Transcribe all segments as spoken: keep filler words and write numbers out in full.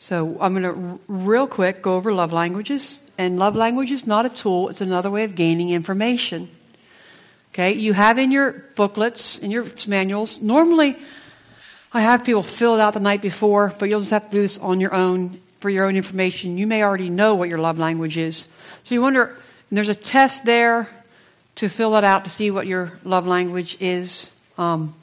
So I'm going to r- real quick go over love languages. And love language is not a tool. It's another way of gaining information. Okay, you have in your booklets, in your manuals, normally I have people fill it out the night before, but you'll just have to do this on your own for your own information. You may already know what your love language is. So you wonder, and there's a test there to fill it out to see what your love language is. Um,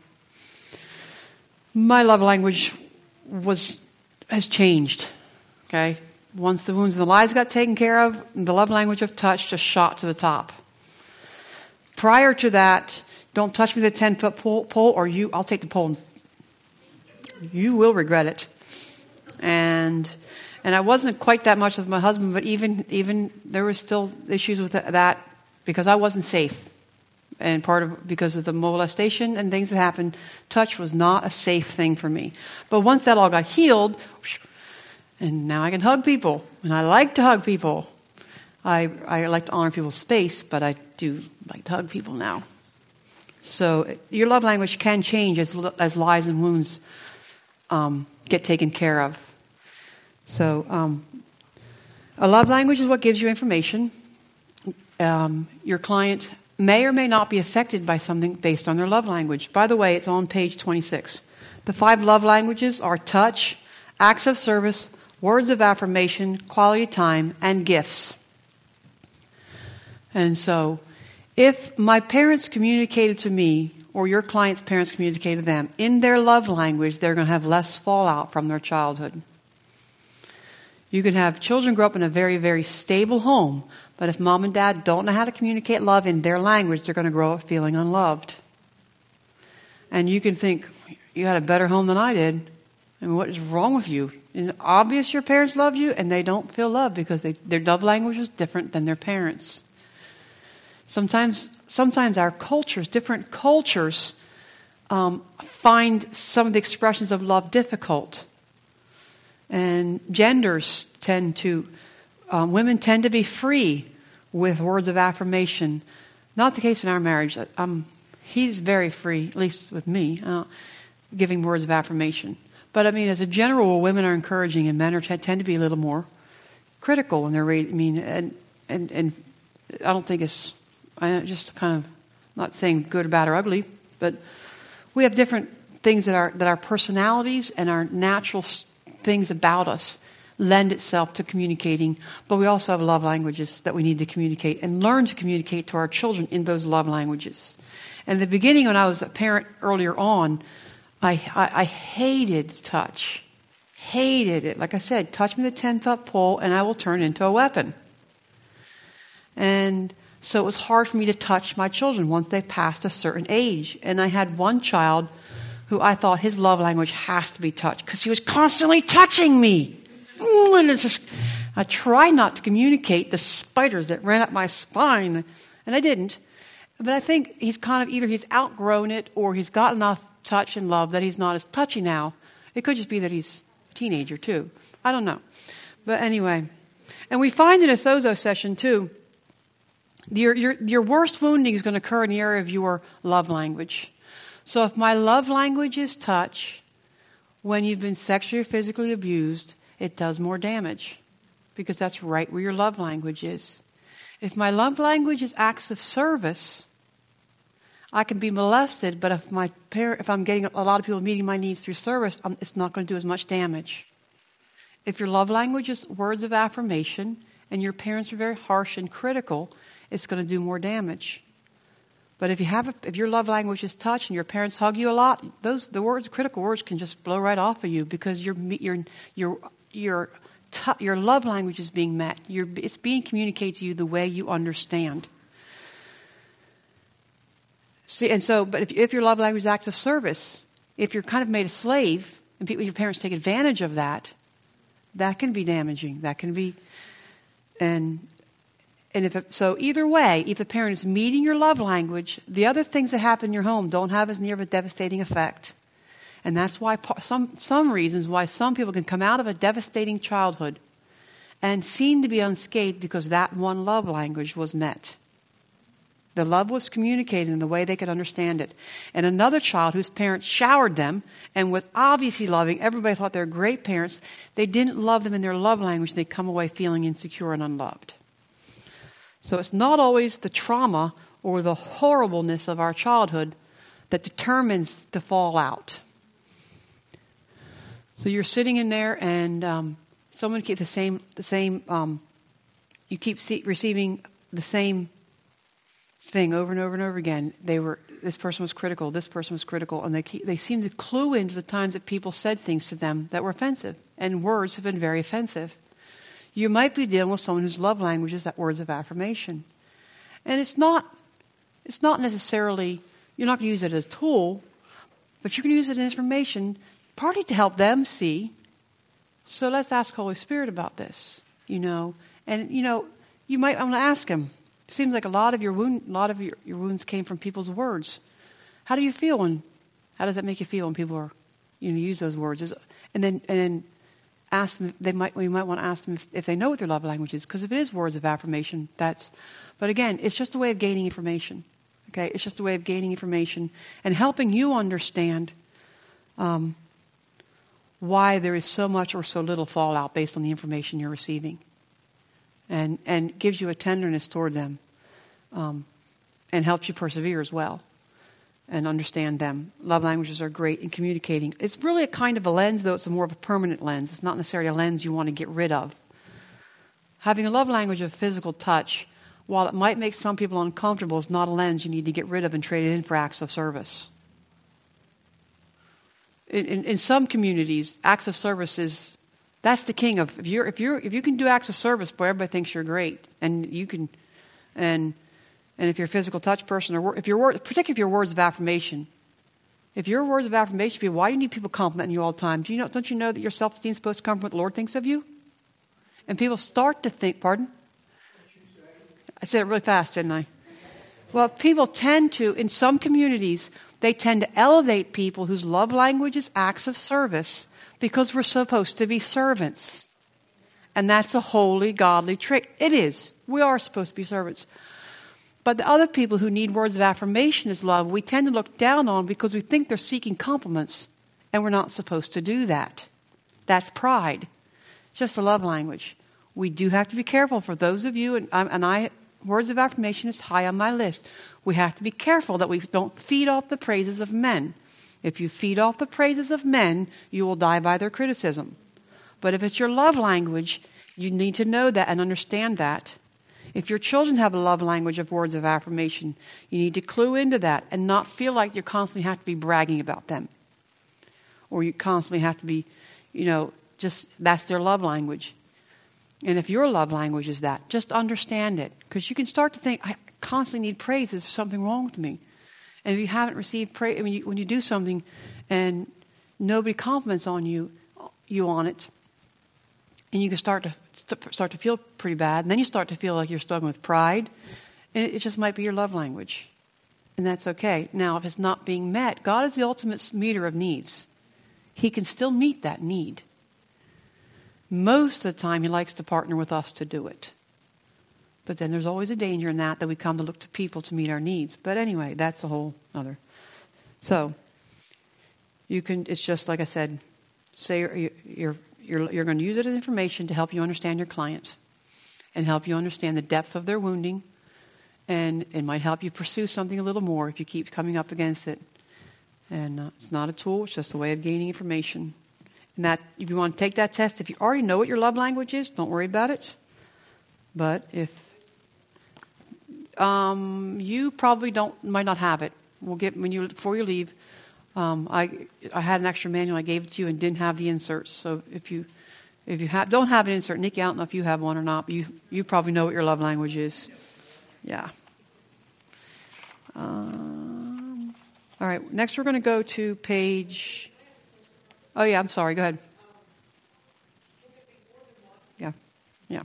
my love language was has changed, okay? Once the wounds and the lies got taken care of, the love language of touch just shot to the top. Prior to that, don't touch me with a ten-foot pole, pole or you, I'll take the pole and you will regret it. And and I wasn't quite that much with my husband, but even even there were still issues with that because I wasn't safe. And part of because of the molestation and things that happened, touch was not a safe thing for me. But once that all got healed, and now I can hug people, and I like to hug people. I I like to honor people's space, but I do like to hug people now. So your love language can change as as lies and wounds um, get taken care of. So um, a love language is what gives you information. Um, your client may or may not be affected by something based on their love language. By the way, it's on page twenty-six. The five love languages are touch, acts of service, words of affirmation, quality time, and gifts. And so, if my parents communicated to me, or your client's parents communicated to them, in their love language, they're going to have less fallout from their childhood. You can have children grow up in a very, very stable home, but if mom and dad don't know how to communicate love in their language, they're going to grow up feeling unloved. And you can think, you had a better home than I did. I mean, what is wrong with you? It's obvious your parents love you, and they don't feel loved because they, their love language is different than their parents'. Sometimes, sometimes our cultures, different cultures, um, find some of the expressions of love difficult. And genders tend to, um, women tend to be free with words of affirmation. Not the case in our marriage. Um, he's very free, at least with me, uh, giving words of affirmation. But I mean, as a general, women are encouraging, and men are t- tend to be a little more critical when they're raised. I mean, and and and I don't think it's. I just kind of not saying good, bad, or ugly, but we have different things that our that our personalities and our natural things about us lend itself to communicating. But we also have love languages that we need to communicate and learn to communicate to our children in those love languages. In the beginning, when I was a parent earlier on, I I, I hated touch, hated it. Like I said, touch me with a ten-foot pole, and I will turn into a weapon. And so it was hard for me to touch my children once they passed a certain age. And I had one child who I thought his love language has to be touch because he was constantly touching me. And it's just, I tried not to communicate the spiders that ran up my spine, and I didn't. But I think he's kind of either he's outgrown it or he's got enough touch and love that he's not as touchy now. It could just be that he's a teenager too. I don't know. But anyway, and we find in a Sozo session too, Your, your, your worst wounding is going to occur in the area of your love language. So if my love language is touch, when you've been sexually or physically abused, it does more damage because that's right where your love language is. If my love language is acts of service, I can be molested, but if my parent, if I'm getting a lot of people meeting my needs through service, um, it's not going to do as much damage. If your love language is words of affirmation and your parents are very harsh and critical, it's going to do more damage. But if you have, a, if your love language is touch and your parents hug you a lot, those the words, critical words, can just blow right off of you because your your your your your love language is being met. You're, it's being communicated to you the way you understand. See, and so, but if, if your love language is acts of service, if you're kind of made a slave and people, your parents take advantage of that, that can be damaging. That can be, and. And if it, so either way, if the parent is meeting your love language, the other things that happen in your home don't have as near of a devastating effect. And that's why some some reasons why some people can come out of a devastating childhood and seem to be unscathed because that one love language was met. The love was communicated in the way they could understand it. And another child whose parents showered them and was obviously loving, everybody thought they were great parents, they didn't love them in their love language, and they come away feeling insecure and unloved. So it's not always the trauma or the horribleness of our childhood that determines the fallout. So you're sitting in there, and um, someone keep the same, the same. Um, you keep see, receiving the same thing over and over and over again. They were this person was critical, this person was critical, and they keep, they seem to clue into the times that people said things to them that were offensive, and words have been very offensive. You might be dealing with someone whose love language is that words of affirmation, and it's not. It's not necessarily. You're not going to use it as a tool, but you're going to use it as information, partly to help them see. So let's ask Holy Spirit about this, you know. And, you know, you might want to ask Him. It seems like a lot of your wound, a lot of your, your wounds came from people's words. How do you feel when, how does that make you feel when people are, you know, use those words? Is, and then and then ask them, they might, we might want to ask them if, if they know what their love language is, because if it is words of affirmation, that's, but again, it's just a way of gaining information. Okay, it's just a way of gaining information and helping you understand um, why there is so much or so little fallout based on the information you're receiving, and and gives you a tenderness toward them, um, and helps you persevere as well, and understand them. Love languages are great in communicating. It's really a kind of a lens, though it's a more of a permanent lens. It's not necessarily a lens you want to get rid of. Having a love language of physical touch, while it might make some people uncomfortable, it's not a lens you need to get rid of and trade it in for acts of service. In, in, in some communities, acts of service is, that's the king of, if you're, if you're, if you can do acts of service, boy, everybody thinks you're great. And you can, and, and if you're a physical touch person, or if you're, particularly if you're words of affirmation, if your words of affirmation, people, why do you need people complimenting you all the time? Do you know, don't you know that your self-esteem is supposed to come from what the Lord thinks of you? And people start to think, pardon? I said it really fast, didn't I? Well, people tend to, in some communities, they tend to elevate people whose love language is acts of service because we're supposed to be servants. And that's a holy, godly trait. It is. We are supposed to be servants. But the other people who need words of affirmation as love, we tend to look down on because we think they're seeking compliments, and we're not supposed to do that. That's pride. Just a love language. We do have to be careful for those of you, and, and I... words of affirmation is high on my list. We have to be careful that we don't feed off the praises of men. If you feed off the praises of men, you will die by their criticism. But if it's your love language, you need to know that and understand that. If your children have a love language of words of affirmation, you need to clue into that and not feel like you constantly have to be bragging about them. Or you constantly have to be, you know, just that's their love language. And if your love language is that, just understand it. Because you can start to think, I constantly need praise. Is there something wrong with me? And if you haven't received praise, when you, when you do something and nobody compliments on you, you on it, and you can start to start to feel pretty bad, and then you start to feel like you're struggling with pride, and it, it just might be your love language. And that's okay. Now, if it's not being met, God is the ultimate meter of needs. He can still meet that need. Most of the time, He likes to partner with us to do it. But then there's always a danger in that, that we come to look to people to meet our needs. But anyway, that's a whole other. So, you can, it's just like I said, say you're, you're, you're, you're going to use it as information to help you understand your client and help you understand the depth of their wounding. And it might help you pursue something a little more if you keep coming up against it. And uh, it's not a tool, it's just a way of gaining information. And that, if you want to take that test, if you already know what your love language is, don't worry about it. But if um, you probably don't, might not have it, we'll get when you before you leave. Um, I I had an extra manual. I gave it to you and didn't have the inserts. So if you if you have don't have an insert, Nikki, I don't know if you have one or not. But you you probably know what your love language is. Yeah. Um, all right. Next, we're going to go to page. Oh, yeah, I'm sorry. Go ahead. Yeah, yeah.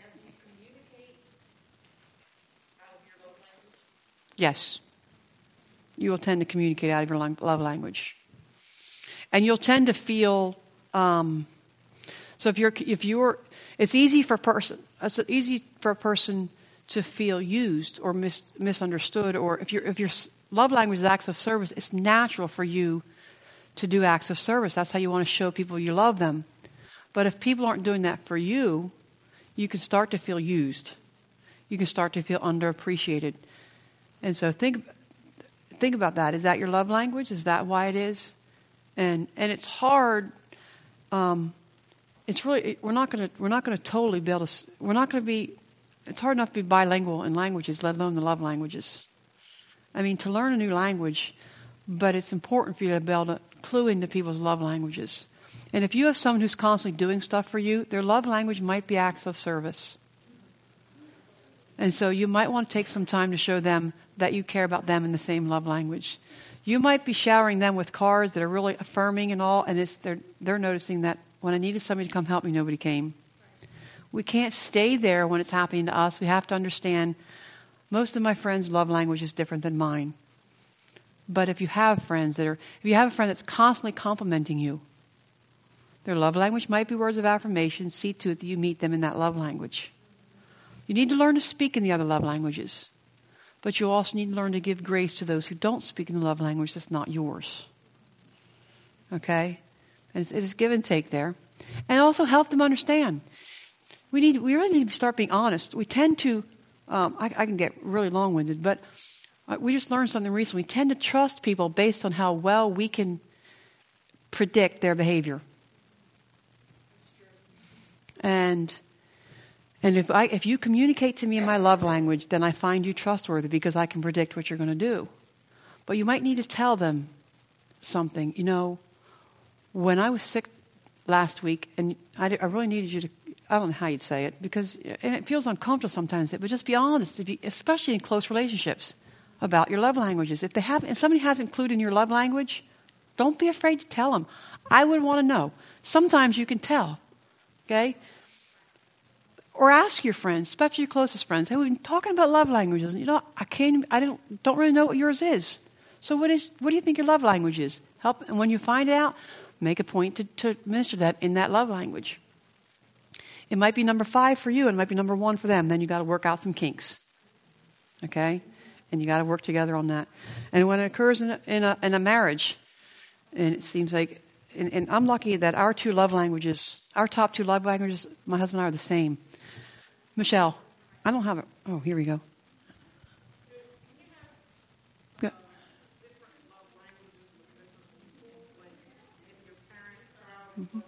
Yes. You will tend to communicate out of your love language. And you'll tend to feel, um, so if you're, if you're, it's easy for a person, it's easy for a person to feel used or mis- misunderstood, or if, you're, if your love language is acts of service, it's natural for you to do acts of service. That's how you want to show people you love them. But if people aren't doing that for you, you can start to feel used. You can start to feel underappreciated. And so think think about that. Is that your love language? Is that why it is? And and it's hard. Um, it's really we're not going to we're not going to totally be able to. We're not going to be. It's hard enough to be bilingual in languages, let alone the love languages. I mean, to learn a new language, but it's important for you to be able to clue into people's love languages. And if you have someone who's constantly doing stuff for you, their love language might be acts of service. And so you might want to take some time to show them that you care about them in the same love language. You might be showering them with cards that are really affirming and all, and it's, they're, they're noticing that when I needed somebody to come help me, nobody came. We can't stay there when it's happening to us. We have to understand most of my friends' love language is different than mine. But if you have friends that are, if you have a friend that's constantly complimenting you, their love language might be words of affirmation. See to it that you meet them in that love language. You need to learn to speak in the other love languages. But you also need to learn to give grace to those who don't speak in the love language that's not yours. Okay? And it's, it's give and take there. And also help them understand. We need. We really need to start being honest. We tend to, um, I, I can get really long-winded, but we just learned something recently. We tend to trust people based on how well we can predict their behavior. And and if I if you communicate to me in my love language, then I find you trustworthy because I can predict what you're going to do. But you might need to tell them something. You know, when I was sick last week, and I, I really needed you to, I don't know how you'd say it, because and it feels uncomfortable sometimes, but just be honest, especially in close relationships, about your love languages. If they have, if somebody hasn't included in your love language, don't be afraid to tell them. I would want to know. Sometimes you can tell, okay? Or ask your friends, especially your closest friends. Hey, we've been talking about love languages, and you know, I can't, I don't, don't really know what yours is. So what is, what do you think your love language is? Help, and when you find out, make a point to, to minister that in that love language. It might be number five for you, and it might be number one for them. Then you got to work out some kinks, okay? And you got to work together on that. And when it occurs in a, in a, in a marriage, and it seems like, and, and I'm lucky that our two love languages, our top two love languages, my husband and I are the same. Michelle, I don't have it. Oh, here we go. Yeah. Mm-hmm.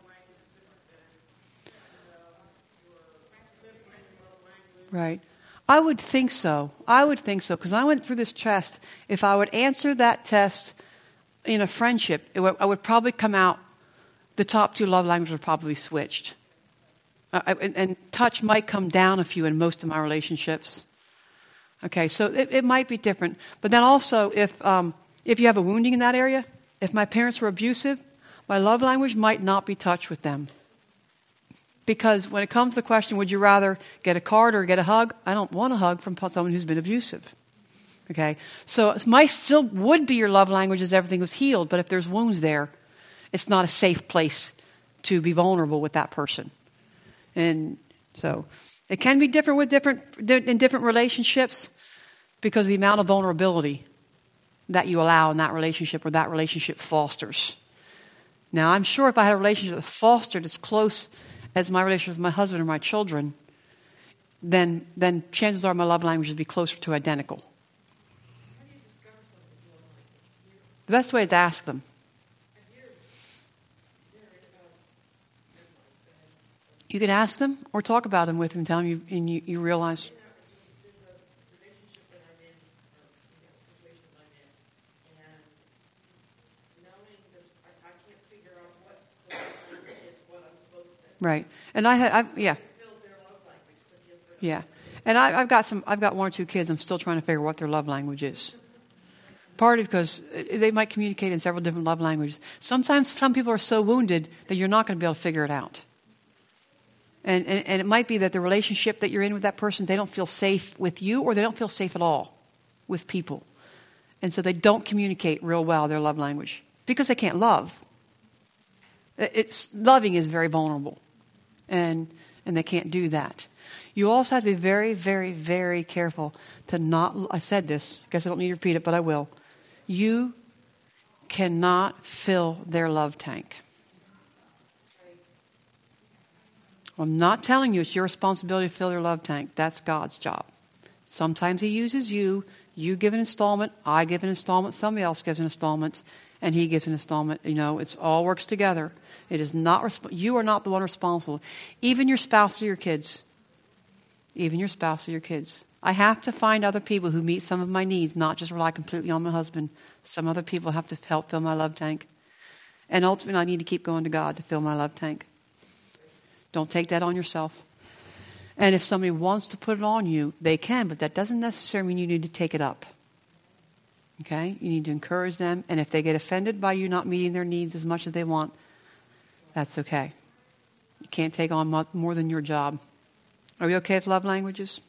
Right. I would think so. I would think so, because I went through this test. If I would answer that test in a friendship, it would, I would probably come out, the top two love languages would probably switched. Uh, and, and touch might come down a few in most of my relationships. Okay, so it, it might be different. But then also, if um, if you have a wounding in that area, if my parents were abusive, my love language might not be touch with them. Because when it comes to the question, would you rather get a card or get a hug? I don't want a hug from someone who's been abusive. Okay, so it might still would be your love language as everything was healed, but if there's wounds there, it's not a safe place to be vulnerable with that person. And so it can be different with different in different relationships because of the amount of vulnerability that you allow in that relationship or that relationship fosters. Now, I'm sure if I had a relationship that fostered as close as my relationship with my husband or my children, then then chances are my love language would be closer to identical. How do you discover something you like? The best way is to ask them. You can ask them or talk about them with them, tell them you, and you, you realize. You know, it's just, there's a relationship that I'm in, or you know, situation I'm in, and knowing this, I, I can't figure out what the love language is, what I'm supposed to. Right, and I had, I've, yeah, Feel their love language, so different. yeah, and I, I've got some, I've got one or two kids. I'm still trying to figure out what their love language is. Partly because they might communicate in several different love languages. Sometimes some people are so wounded that you're not going to be able to figure it out. And, and and it might be that the relationship that you're in with that person, they don't feel safe with you, or they don't feel safe at all with people. And so they don't communicate real well their love language because they can't love. It's loving is very vulnerable. And and they can't do that. You also have to be very, very, very careful to not, I said this, I guess I don't need to repeat it, but I will. You cannot fill their love tank. I'm not telling you it's your responsibility to fill their love tank. That's God's job. Sometimes he uses you. You give an installment. I give an installment. Somebody else gives an installment. And he gives an installment. You know, it's all works together. It is not, resp- you are not the one responsible. Even your spouse or your kids. Even your spouse or your kids. I have to find other people who meet some of my needs, not just rely completely on my husband. Some other people have to help fill my love tank. And ultimately, I need to keep going to God to fill my love tank. Don't take that on yourself. And if somebody wants to put it on you, they can, but that doesn't necessarily mean you need to take it up. Okay? You need to encourage them. And if they get offended by you not meeting their needs as much as they want, that's okay. You can't take on more than your job. Are we okay with love languages?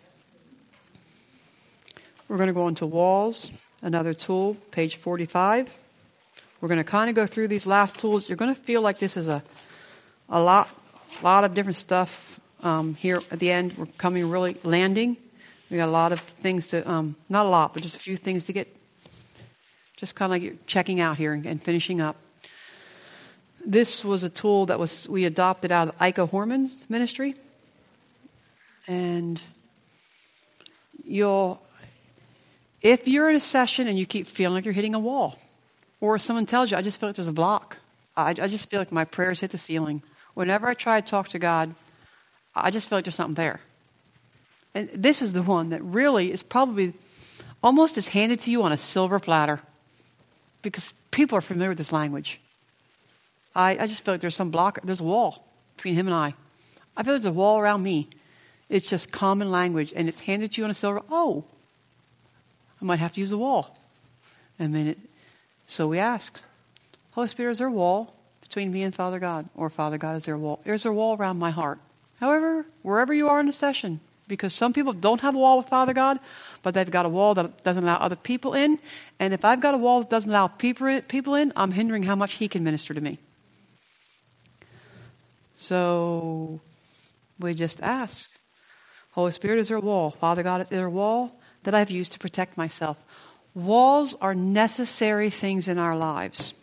We're going to go into walls, another tool, page forty-five. We're going to kind of go through these last tools. You're going to feel like this is a, a lot, lot of different stuff um, here at the end. We're coming really landing. We got a lot of things to, um, not a lot, but just a few things to get, just kind of like you're checking out here and, and finishing up. This was a tool that was we adopted out of Ika Horman's ministry. And you'll, if you're in a session and you keep feeling like you're hitting a wall, or someone tells you, I just feel like there's a block. I, I just feel like my prayers hit the ceiling. Whenever I try to talk to God, I just feel like there's something there. And this is the one that really is probably almost is handed to you on a silver platter, because people are familiar with this language. I, I just feel like there's some block, there's a wall between him and I. I feel there's a wall around me. It's just common language, and it's handed to you on a silver. Oh, I might have to use the wall. And then it, so we ask, Holy Spirit, is there a wall between me and Father God? Or Father God, is there a wall? Is there a wall around my heart? However, wherever you are in the session, because some people don't have a wall with Father God, but they've got a wall that doesn't allow other people in. And if I've got a wall that doesn't allow people people in, I'm hindering how much he can minister to me. So we just ask, Holy Spirit, is there a wall? Father God, is there a wall that I've used to protect myself? Walls are necessary things in our lives.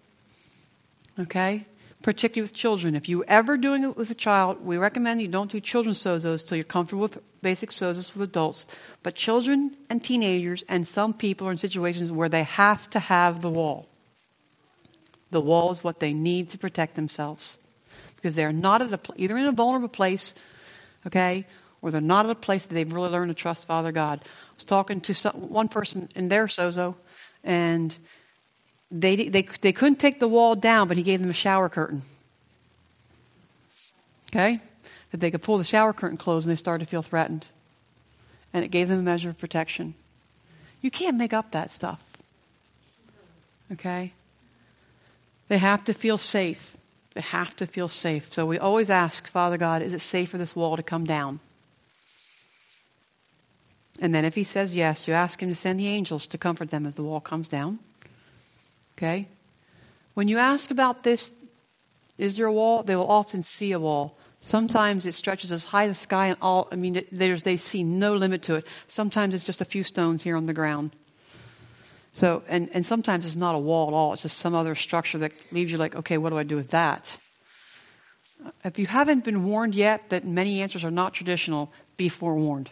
Okay? Particularly with children. If you're ever doing it with a child, we recommend you don't do children's sozos till you're comfortable with basic sozos with adults. But children and teenagers and some people are in situations where they have to have the wall. The wall is what they need to protect themselves. Because they're not at a pl- either in a vulnerable place, okay, or they're not at a place that they've really learned to trust Father God. I was talking to some, one person in their sozo, and they, they they couldn't take the wall down, but he gave them a shower curtain. Okay? That they could pull the shower curtain closed and they started to feel threatened. And it gave them a measure of protection. You can't make up that stuff. Okay? They have to feel safe. They have to feel safe. So we always ask, Father God, is it safe for this wall to come down? And then if he says yes, you ask him to send the angels to comfort them as the wall comes down. Okay? When you ask about this, is there a wall? They will often see a wall. Sometimes it stretches as high as the sky and all, I mean, it, there's, they see no limit to it. Sometimes it's just a few stones here on the ground. So, and, and sometimes it's not a wall at all. It's just some other structure that leaves you like, okay, what do I do with that? If you haven't been warned yet that many answers are not traditional, be forewarned.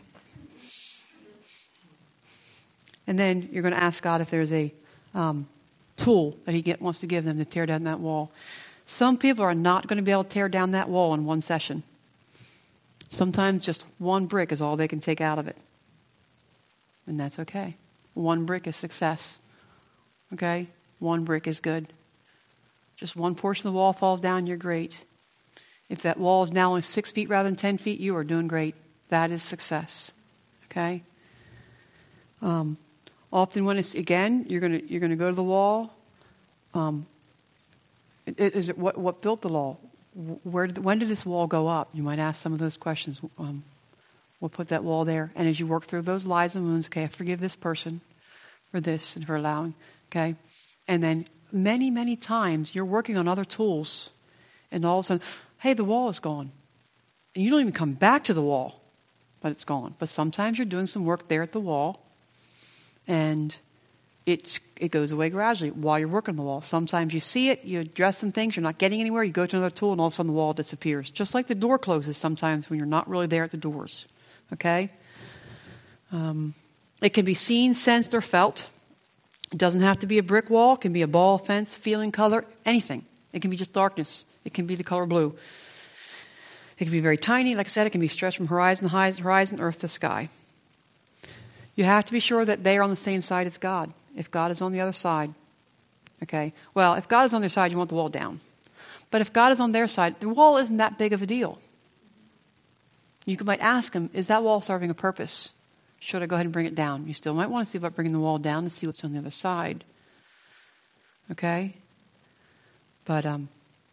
And then you're going to ask God if there's a um, tool that he get, wants to give them to tear down that wall. Some people are not going to be able to tear down that wall in one session. Sometimes just one brick is all they can take out of it. And that's okay. One brick is success. Okay? One brick is good. Just one portion of the wall falls down, you're great. If that wall is now only six feet rather than ten feet, you are doing great. That is success. Okay? Um, often when it's, again, you're going to you're going to go to the wall. Um, is it what, what built the wall? Where did, when did this wall go up? You might ask some of those questions. Um, we'll put that wall there. And as you work through those lies and wounds, okay, I forgive this person for this and for allowing, okay? And then many, many times you're working on other tools and all of a sudden, hey, the wall is gone. and you don't even come back to the wall, but it's gone. But sometimes you're doing some work there at the wall, and it's, it goes away gradually while you're working on the wall. Sometimes you see it, you address some things, you're not getting anywhere, you go to another tool, and all of a sudden the wall disappears. Just like the door closes sometimes when you're not really there at the doors. Okay? Um, it can be seen, sensed, or felt. It doesn't have to be a brick wall. It can be a ball, fence, feeling, color, anything. It can be just darkness. It can be the color blue. It can be very tiny. Like I said, it can be stretched from horizon to horizon, earth to sky. You have to be sure that they are on the same side as God. If God is on the other side, okay? Well, if God is on their side, you want the wall down. But if God is on their side, the wall isn't that big of a deal. You might ask him, is that wall serving a purpose? Should I go ahead and bring it down? You still might want to see about bringing the wall down to see what's on the other side. Okay? But um,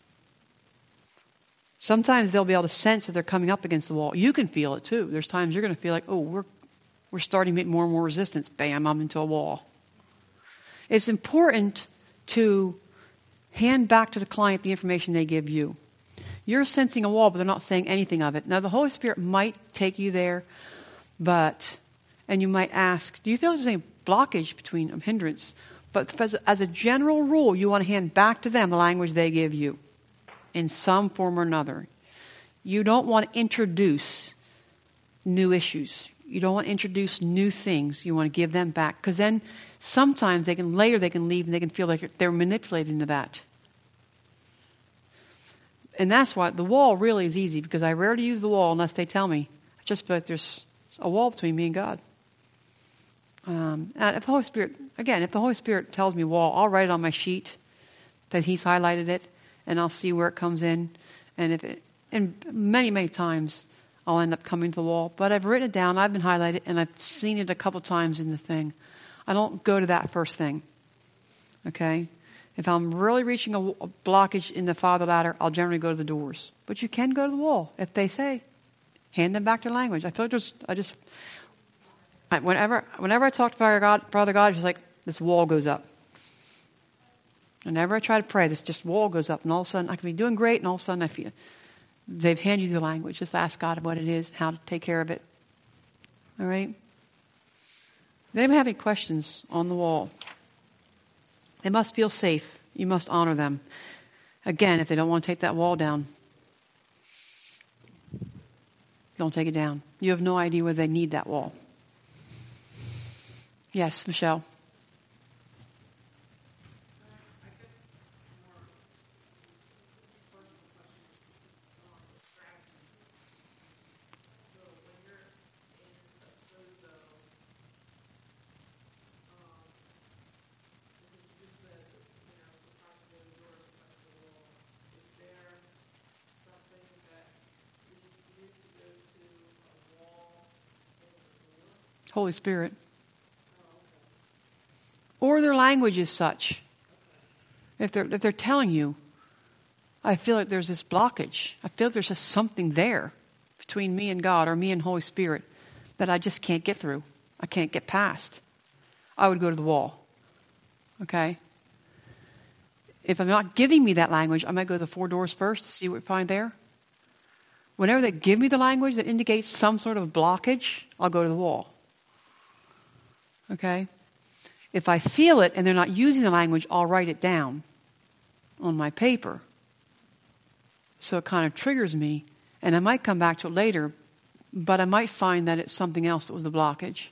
sometimes they'll be able to sense that they're coming up against the wall. You can feel it too. There's times you're going to feel like, oh, we're we're starting to make more and more resistance. Bam, I'm into a wall. It's important to hand back to the client the information they give you. You're sensing a wall, but they're not saying anything of it. Now, the Holy Spirit might take you there, but, and you might ask, do you feel there's any blockage between a hindrance? But as a, as a general rule, you want to hand back to them the language they give you in some form or another. You don't want to introduce new issues. You don't want to introduce new things. You want to give them back. Because then sometimes they can, later they can leave and they can feel like they're manipulated into that. And that's why the wall really is easy, because I rarely use the wall unless they tell me. I just feel like there's a wall between me and God. Um, and if the Holy Spirit, again, if the Holy Spirit tells me wall, I'll write it on my sheet that He's highlighted it, and I'll see where it comes in. And if it, and many, many times I'll end up coming to the wall. But I've written it down, I've been highlighted, and I've seen it a couple times in the thing. I don't go to that first thing. Okay? If I'm really reaching a, a blockage in the Father ladder, I'll generally go to the doors. But you can go to the wall if they say, hand them back their language. I feel like there's, I just, I, whenever, whenever I talk to Father God, Father God, it's like this wall goes up. Whenever I try to pray, this just wall goes up, and all of a sudden I can be doing great, and all of a sudden I feel they've handed you the language. Just ask God what it is, how to take care of it. All right? Does anybody have any questions on the wall? They must feel safe. You must honor them. Again, if they don't want to take that wall down, don't take it down. You have no idea whether they need that wall. Yes, Michelle. Holy Spirit. Or their language is such. If they're, if they're telling you, I feel like there's this blockage. I feel like there's just something there between me and God, or me and Holy Spirit, that I just can't get through. I can't get past. I would go to the wall. Okay? If I'm not giving me that language, I might go to the four doors first to see what we find there. Whenever they give me the language that indicates some sort of blockage, I'll go to the wall. Okay? If I feel it and they're not using the language, I'll write it down on my paper. So it kind of triggers me, and I might come back to it later, but I might find that it's something else that was the blockage.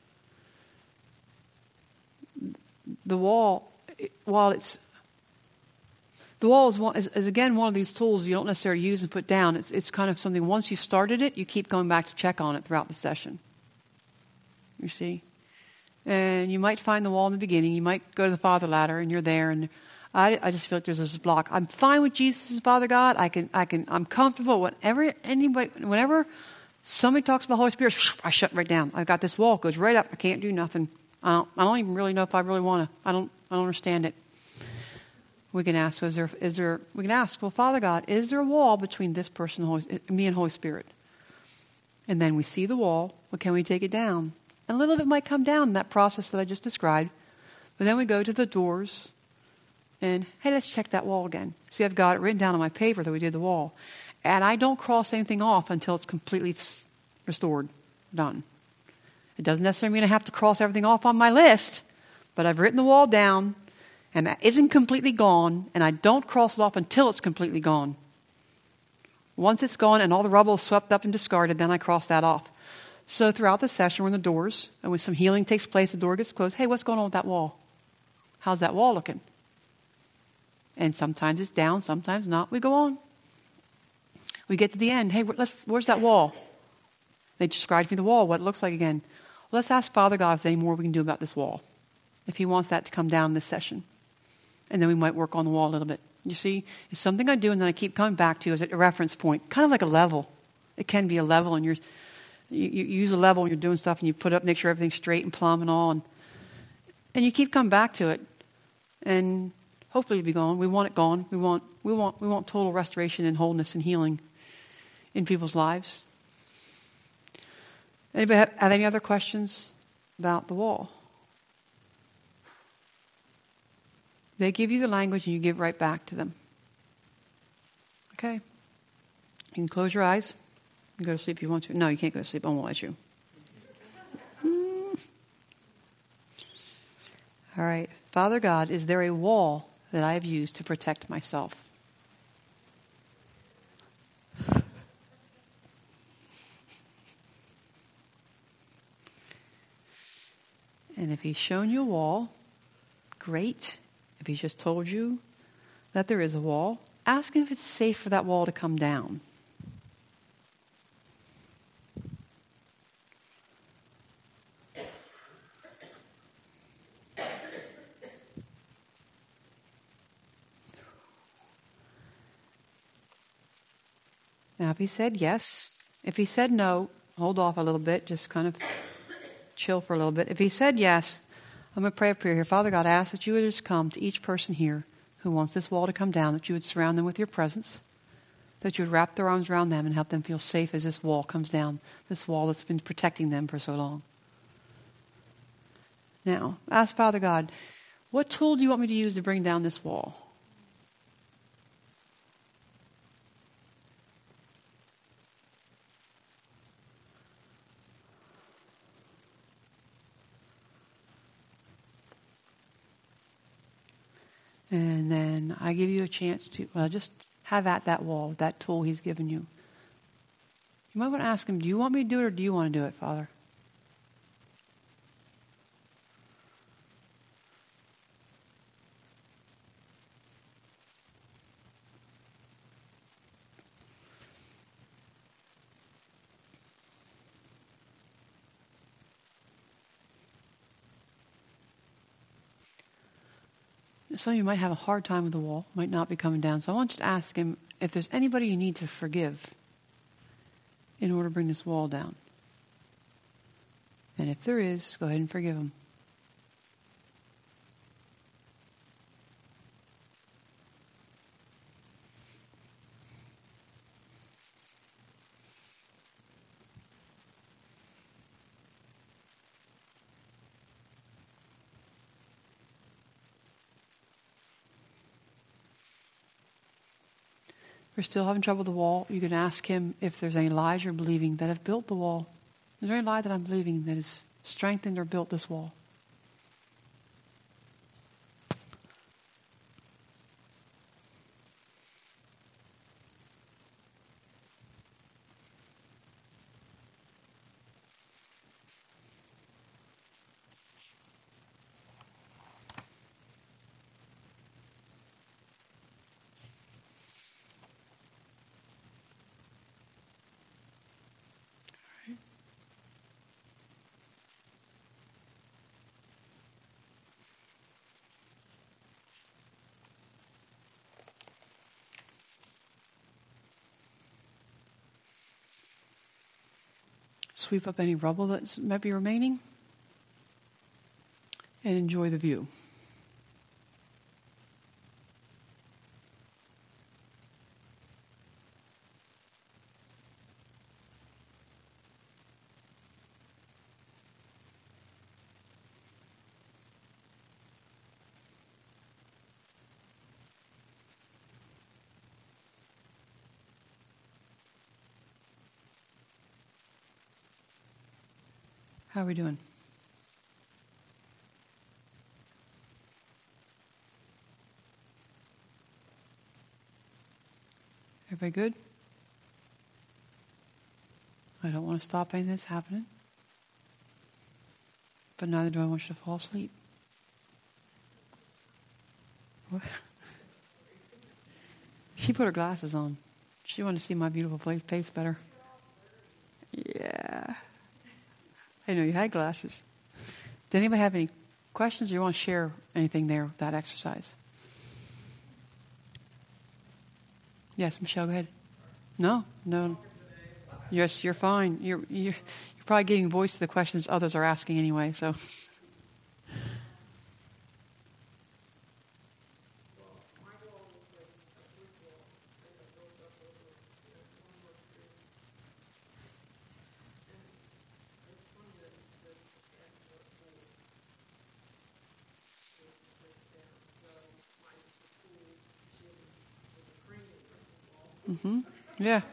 The wall, while it's the wall is, one, is, is again one of these tools you don't necessarily use and put down. It's it's kind of something, once you've started it, you keep going back to check on it throughout the session. You see? And you might find the wall in the beginning. You might go to the Father ladder, and you're there, and I, I just feel like there's this block. I'm fine with Jesus, Father God. I can, I can, I'm comfortable. Whenever anybody, whenever somebody talks about the Holy Spirit, I shut right down. I've got this wall, it goes right up. I can't do nothing. I don't, I don't even really know if I really want to. I don't, I don't understand it. We can ask, so is there, is there, we can ask, well, Father God, is there a wall between this person, Holy, me and Holy Spirit? And then we see the wall. Well, can we take it down? And a little bit might come down in that process that I just described. But then we go to the doors and, hey, let's check that wall again. See, I've got it written down on my paper that we did the wall. And I don't cross anything off until it's completely restored, done. It doesn't necessarily mean I have to cross everything off on my list, but I've written the wall down, and that isn't completely gone, and I don't cross it off until it's completely gone. Once it's gone and all the rubble is swept up and discarded, then I cross that off. So throughout the session, we're in the doors, and when some healing takes place, the door gets closed. Hey, what's going on with that wall? How's that wall looking? And sometimes it's down, sometimes not. We go on. We get to the end. Hey, let's, where's that wall? They described to me the wall, what it looks like again. Well, let's ask Father God if there's any more we can do about this wall, if he wants that to come down this session. And then we might work on the wall a little bit. You see, it's something I do and then I keep coming back to as a reference point, kind of like a level. It can be a level, and you're, you, you use a level when you're doing stuff, and you put up, make sure everything's straight and plumb and all, and, and you keep coming back to it, and hopefully it'll be gone. We want it gone. We want, we want, we want total restoration and wholeness and healing in people's lives. Anybody have, have any other questions about the wall? They give you the language and you give it right back to them. Okay? You can close your eyes and go to sleep if you want to. No, you can't go to sleep. I won't let you. Mm. All right. Father God, is there a wall that I have used to protect myself? And if he's shown you a wall, great. If he's just told you that there is a wall, ask him if it's safe for that wall to come down. Now, if he said yes, if he said no, hold off a little bit, just kind of chill for a little bit. If he said yes, I'm going to pray a prayer here. Father God, I ask that you would just come to each person here who wants this wall to come down, that you would surround them with your presence, that you would wrap their arms around them and help them feel safe as this wall comes down, this wall that's been protecting them for so long. Now, ask Father God, what tool do you want me to use to bring down this wall? And then I give you a chance to, well, just have at that wall, that tool he's given you. You might want to ask him, do you want me to do it or do you want to do it, Father? Some of you might have a hard time with the wall, might not be coming down. So I want you to ask him if there's anybody you need to forgive in order to bring this wall down. And if there is, go ahead and forgive him. If you're still having trouble with the wall, you can ask him if there's any lies you're believing that have built the wall. Is there any lie that I'm believing that has strengthened or built this wall? Sweep up any rubble that might be remaining and enjoy the view. How are we doing? Everybody good? I don't want to stop anything that's happening. But neither do I want you to fall asleep. What? She put her glasses on. She wanted to see my beautiful face better. Yeah. I know you had glasses. Did anybody have any questions or you want to share anything there with that exercise? Yes, Michelle, go ahead. No, no. Yes, you're fine. You're, you're, you're probably giving voice to the questions others are asking anyway, so. Mm-hmm. Yeah.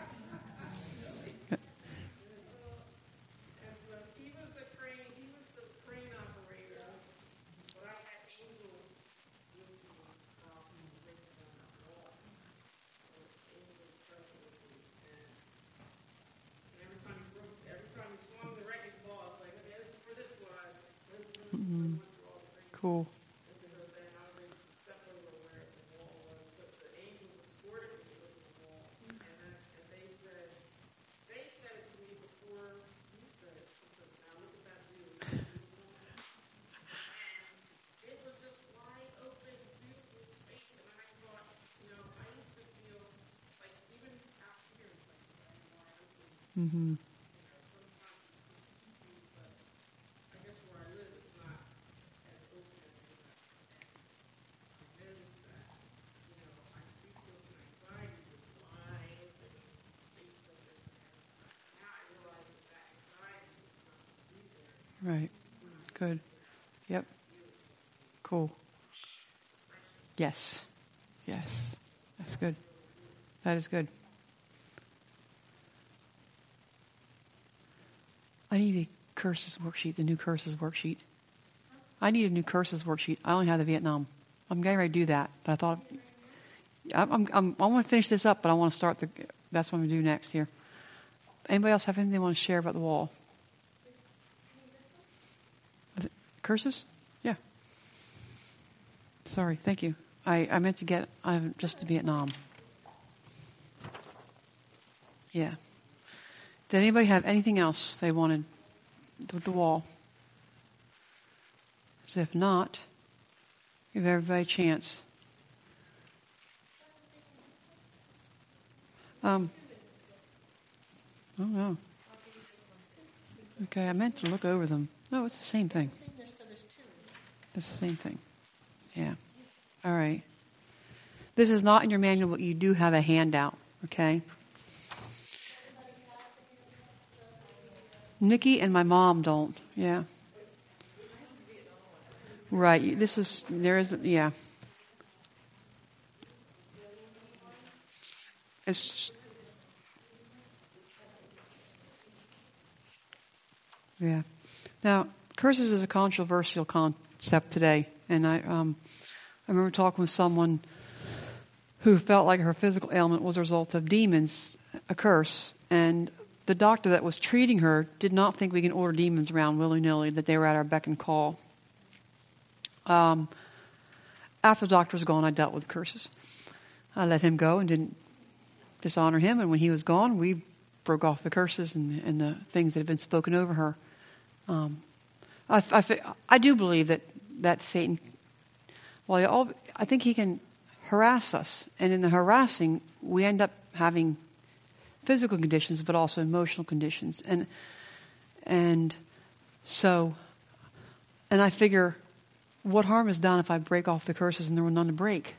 Mm-hmm. Cool. Mm-hmm. Right. Good. Yep. Cool. Yes. Yes. That's good. That is good. I need a curses worksheet, the new curses worksheet. I need a new curses worksheet. I only have the Vietnam. I'm getting ready to do that, but I thought I'm, I'm, I'm, I want to finish this up, but I want to start the. That's what I'm going to do next here. Anybody else have anything they want to share about the wall? Curses? Yeah. Sorry, thank you. I, I meant to get I just to Vietnam. Yeah. Did anybody have anything else they wanted with the wall? So if not, give everybody a chance. Um. Oh no. Okay, I meant to look over them. No, it's the same thing. It's the same thing. Yeah. All right. This is not in your manual, but you do have a handout, okay? Nikki and my mom don't. Yeah. Right. This is, there is, yeah. It's, yeah. Now, curses is a controversial concept today, and I, um, I remember talking with someone who felt like her physical ailment was a result of demons, a curse, and the doctor that was treating her did not think we can order demons around willy-nilly, that they were at our beck and call. Um, after the doctor was gone, I dealt with curses. I let him go and didn't dishonor him, and when he was gone, we broke off the curses and, and the things that had been spoken over her. Um, I, I, I do believe that, that Satan, well, all, I think he can harass us, and in the harassing, we end up having physical conditions, but also emotional conditions, and and so, and I figure, what harm is done if I break off the curses and there were none to break?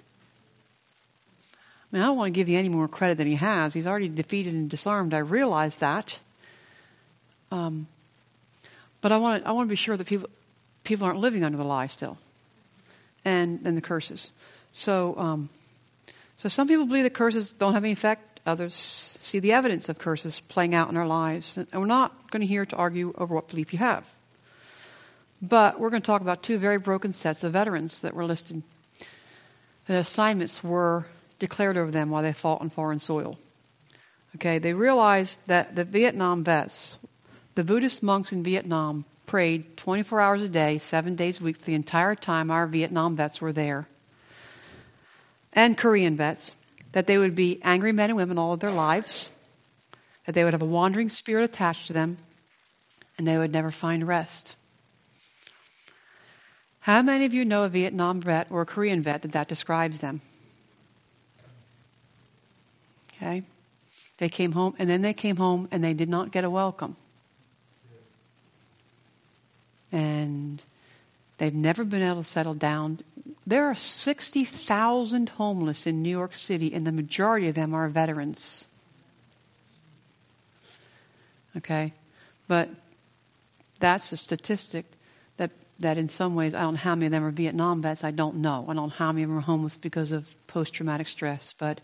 I mean, I don't want to give you any more credit than he has. He's already defeated and disarmed. I realize that, um, but I want to, I want to be sure that people people aren't living under the lie still, and and the curses. So, um, so some people believe that curses don't have any effect. Others see the evidence of curses playing out in our lives. And we're not going to here to argue over what belief you have. But we're going to talk about two very broken sets of veterans that were listed. The assignments were declared over them while they fought on foreign soil. Okay, they realized that the Vietnam vets, the Buddhist monks in Vietnam, prayed twenty-four hours a day, seven days a week, for the entire time our Vietnam vets were there. And Korean vets, that they would be angry men and women all of their lives, that they would have a wandering spirit attached to them, and they would never find rest. How many of you know a Vietnam vet or a Korean vet that that describes them? Okay? They came home, and then they came home, and they did not get a welcome. And they've never been able to settle down. There are sixty thousand homeless in New York City, and the majority of them are veterans. Okay? But that's a statistic that, that in some ways, I don't know how many of them are Vietnam vets. I don't know. I don't know how many of them are homeless because of post-traumatic stress. But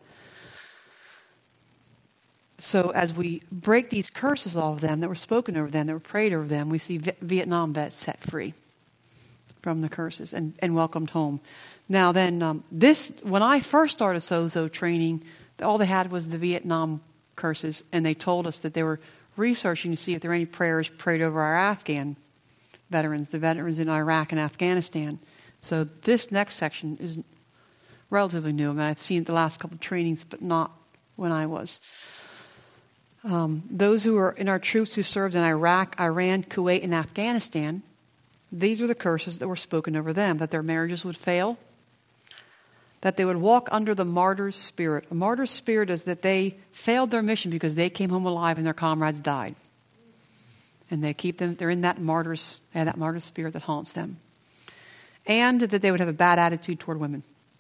so as we break these curses off of them that were spoken over them, that were prayed over them, we see v- Vietnam vets set free from the curses and, and welcomed home. Now then, um, this when I first started Sozo training, all they had was the Vietnam curses, and they told us that they were researching to see if there were any prayers prayed over our Afghan veterans, the veterans in Iraq and Afghanistan. So this next section is relatively new. I mean, I've seen it the last couple of trainings, but not when I was. Um, those who are in our troops who served in Iraq, Iran, Kuwait, and Afghanistan, these are the curses that were spoken over them, that their marriages would fail, that they would walk under the martyr's spirit. A martyr's spirit is that they failed their mission because they came home alive and their comrades died. And they keep them, they're in that martyr's, uh, that martyr's spirit that haunts them. And that they would have a bad attitude toward women.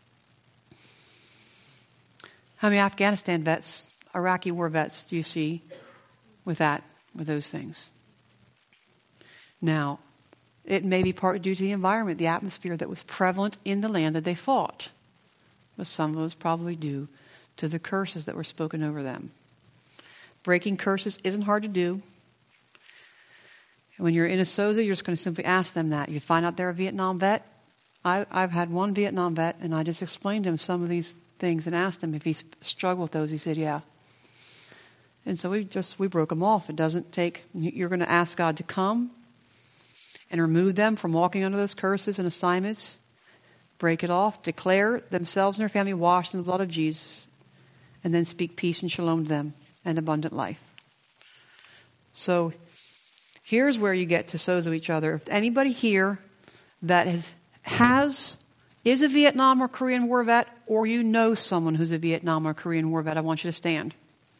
How many Afghanistan vets, Iraqi war vets do you see with that, with those things? Now, it may be partly due to the environment, the atmosphere that was prevalent in the land that they fought. But some of it was probably due to the curses that were spoken over them. Breaking curses isn't hard to do. When you're in a Sozo, you're just going to simply ask them that. You find out they're a Vietnam vet. I, I've had one Vietnam vet, and I just explained to him some of these things and asked him if he struggled with those. He said, yeah. And so we just, we broke them off. It doesn't take, you're going to ask God to come and remove them from walking under those curses and assignments. Break it off. Declare themselves and their family washed in the blood of Jesus. And then speak peace and shalom to them and abundant life. So here's where you get to Sozo each other. If anybody here that has, has is a Vietnam or Korean War vet, or you know someone who's a Vietnam or Korean War vet, I want you to stand.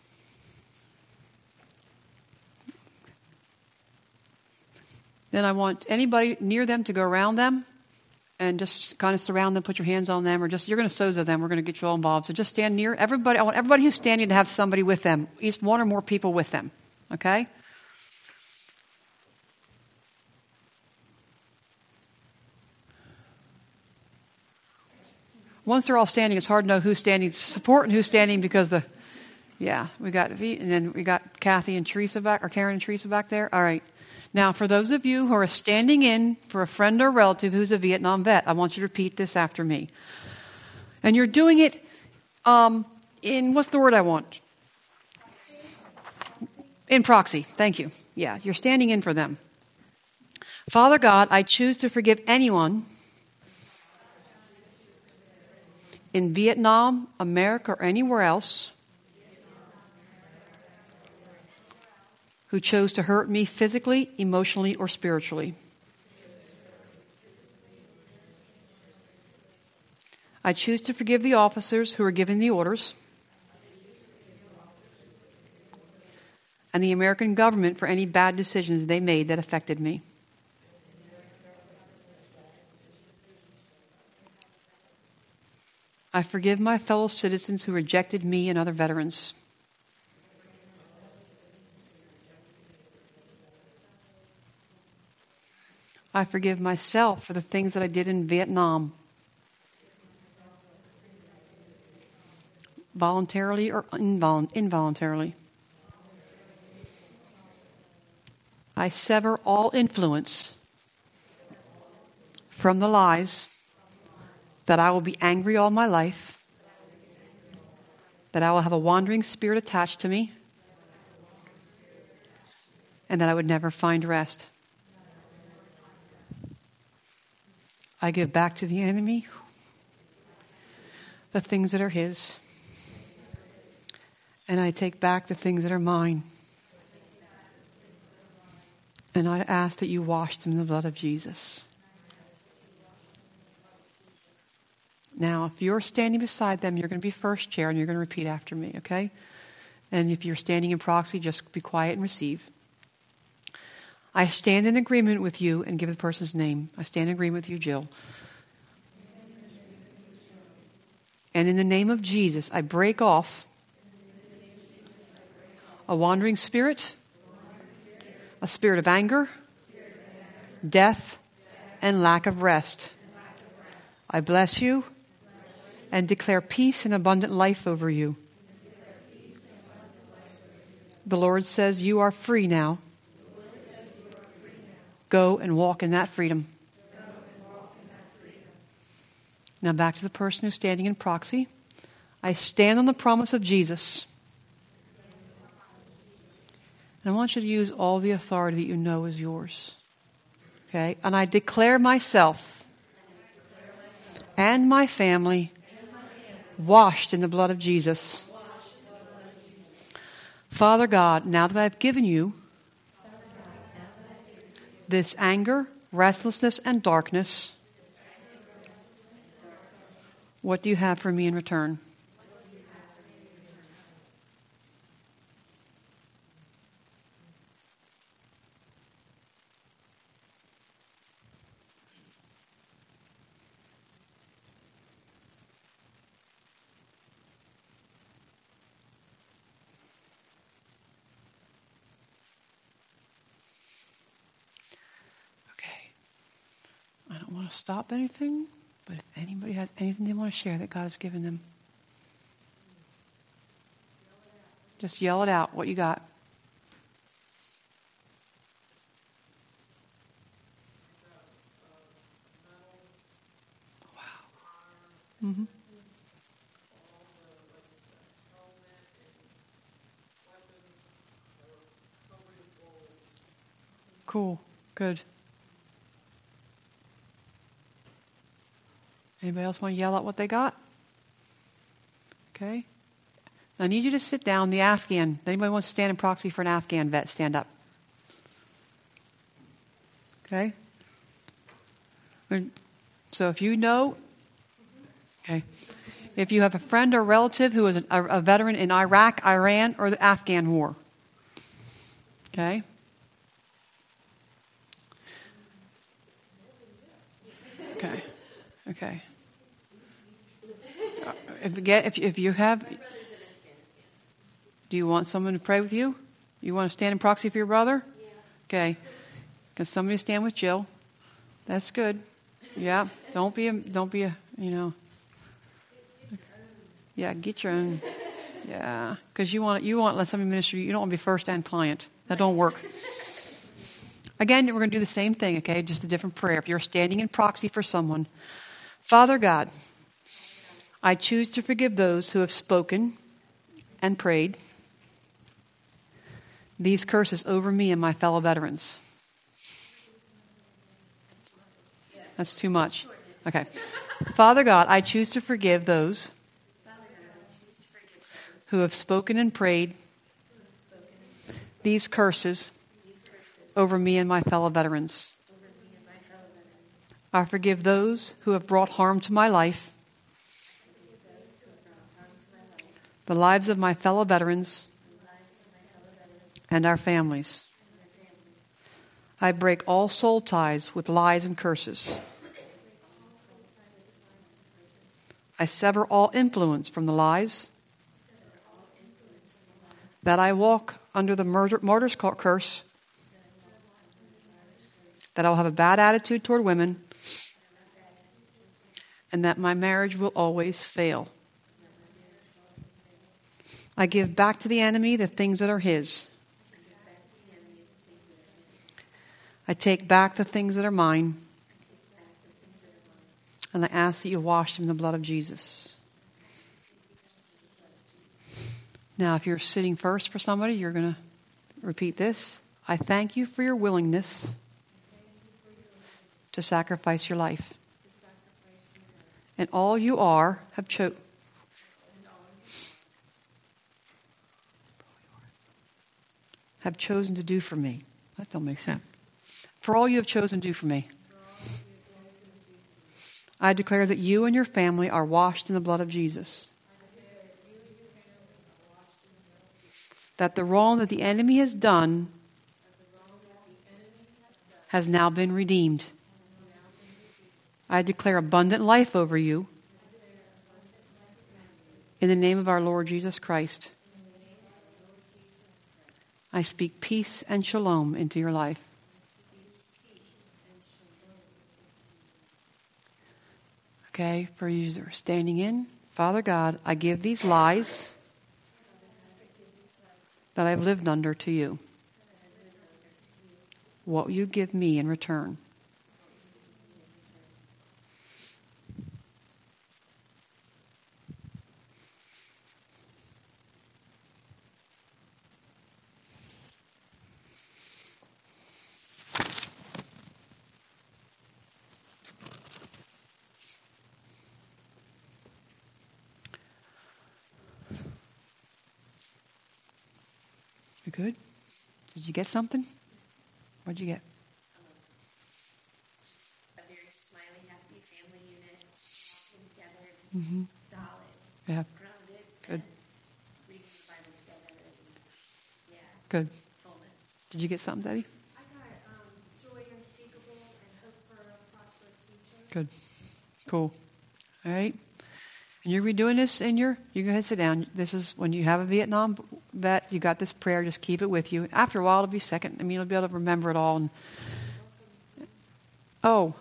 Then I want anybody near them to go around them and just kind of surround them, put your hands on them, or just, you're going to Sozo them, we're going to get you all involved. So just stand near everybody. I want everybody who's standing to have somebody with them, at least one or more people with them, okay? Once they're all standing, it's hard to know who's standing to support and who's standing because the, yeah, we got V, and then we got Kathy and Teresa back, or Karen and Teresa back there. All right. Now, for those of you who are standing in for a friend or relative who's a Vietnam vet, I want you to repeat this after me. And you're doing it um, in, what's the word I want? In proxy. Thank you. Yeah, you're standing in for them. Father God, I choose to forgive anyone in Vietnam, America, or anywhere else who chose to hurt me physically, emotionally, or spiritually. I choose to forgive the officers who are giving the orders and the American government for any bad decisions they made that affected me. I forgive my fellow citizens who rejected me and other veterans. I forgive myself for the things that I did in Vietnam voluntarily or invol- involuntarily. I sever all influence from the lies that I will be angry all my life, that I will have a wandering spirit attached to me, and that I would never find rest. I give back to the enemy the things that are his, and I take back the things that are mine. And I ask that you wash them in the blood of Jesus. Now, if you're standing beside them, you're going to be first chair, and you're going to repeat after me, okay? And if you're standing in proxy, just be quiet and receive. I stand in agreement with you, and give the person's name. I stand in agreement with you, Jill. And in the name of Jesus, I break off a wandering spirit, a spirit of anger, death, and lack of rest. I bless you and declare peace and abundant life over you. The Lord says you are free now. Go and walk in that freedom. Now back to the person who's standing in proxy. I stand on the promise of Jesus. And I want you to use all the authority that you know is yours. Okay? And I declare myself and my family washed in the blood of Jesus. Father God, now that I've given you this anger, restlessness, and darkness, what do you have for me in return? I don't want to stop anything, but if anybody has anything they want to share that God has given them, just yell it out, what you got. Wow. Mm-hmm. Cool. Good. Anybody else want to yell out what they got? Okay. I need you to sit down. The Afghan. Anybody wants to stand in proxy for an Afghan vet? Stand up. Okay. So if you know, okay. If you have a friend or relative who is a, a veteran in Iraq, Iran, or the Afghan war. Okay. Okay. Okay. If, get, if, if you have, do you want someone to pray with you? You want to stand in proxy for your brother? Yeah. Okay. Can somebody stand with Jill? That's good. Yeah. Don't be a, don't be a, you know. Yeah, get your own. Yeah. Because you want, you want to let somebody minister. You don't want to be first and client. That don't work. Again, we're going to do the same thing, okay? Just a different prayer. If you're standing in proxy for someone, Father God, I choose to forgive those who have spoken and prayed these curses over me and my fellow veterans. That's too much. Okay. Father God, I choose to forgive those who have spoken and prayed these curses over me and my fellow veterans. I forgive those who have brought harm to my life, the lives of my fellow veterans, and our families. I break all soul ties with lies and curses. I sever all influence from the lies, that I walk under the murder, martyr's curse, that I'll have a bad attitude toward women, and that my marriage will always fail. I give back to the enemy the things that are his. I take back the things that are mine. And I ask that you wash them in the blood of Jesus. Now, if you're sitting first for somebody, you're going to repeat this. I thank you for your willingness to sacrifice your life. And all you are have cho- have chosen to do for me. That don't make sense. For all you have chosen to do for me. I declare that you and your family are washed in the blood of Jesus. That the wrong that the enemy has done has now been redeemed. I declare abundant life over you in the name of our Lord Jesus Christ. I speak peace and shalom into your life. Okay, for you that are standing in, Father God, I give these lies that I've lived under to you. What will you give me in return? You good? Did you get something? What'd you get? A very smiley, happy family unit, walking together, just Mm-hmm. solid, Yeah. grounded, Good. and reading the Bible together, and yeah, Good. fullness. Did you get something, Debbie? I got um, joy unspeakable and hope for a prosperous future. Good. Cool. All right. And you're redoing this in your, you go ahead and sit down. This is when you have a Vietnam vet, you got this prayer, just keep it with you. After a while, it'll be second. I mean, you'll be able to remember it all. And oh.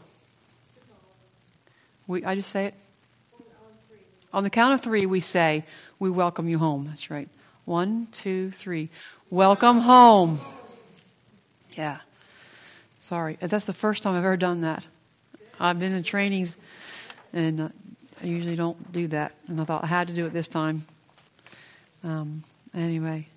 We, I just say it? On the count of three, we say, we welcome you home. That's right. One, two, three. Welcome home. Yeah. Sorry. That's the first time I've ever done that. I've been in trainings, and uh, I usually don't do that. And I thought I had to do it this time. Um, anyway.